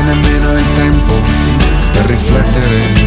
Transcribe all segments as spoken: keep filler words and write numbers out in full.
nemmeno il tempo per riflettere.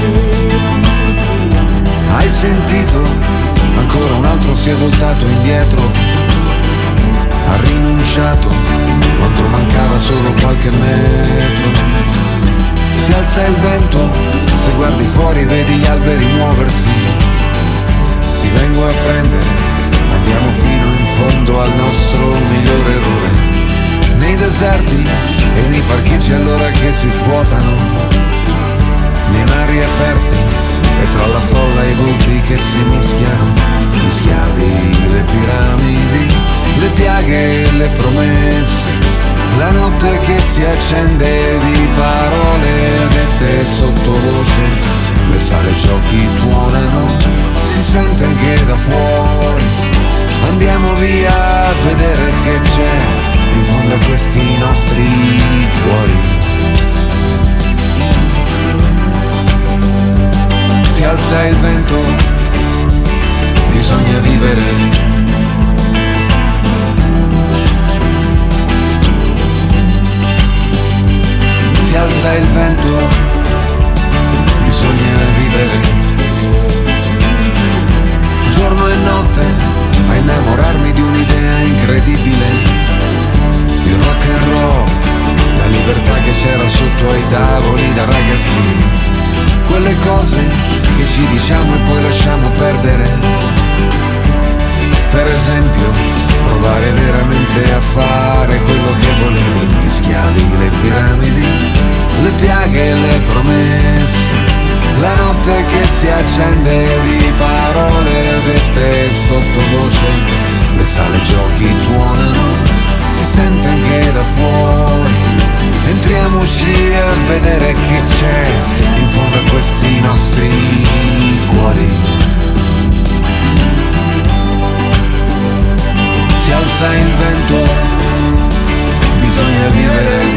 Hai sentito? Ancora un altro si è voltato indietro, ha rinunciato quando mancava solo qualche metro. Si alza il vento, se guardi fuori vedi gli alberi muoversi. Ti vengo a prendere, andiamo fino in fondo al nostro migliore errore. Nei deserti e nei parcheggi allora che si svuotano, nei mari aperti e tra la folla i volti che si mischiano, gli schiavi, le piramidi, le piaghe e le promesse, la notte che si accende di parole dette sottovoce, le sale giochi tuonano, si sente anche da fuori. Andiamo via a vedere che c'è in fondo a questi nostri cuori. Si alza il vento, bisogna vivere. Si alza il vento, bisogna vivere. Giorno e notte a innamorarmi di un'idea incredibile. Il rock and roll, la libertà che c'era sotto ai tavoli da ragazzini. Quelle cose che ci diciamo e poi lasciamo perdere. Per esempio, provare veramente a fare quello che volevi. Gli schiavi, le piramidi, le piaghe e le promesse, la notte che si accende di parole dette sottovoce, le sale giochi tuonano, si sente anche da fuori. Entriamoci a vedere che c'è in fondo a questi nostri cuori. Si alza il vento, bisogna vivere.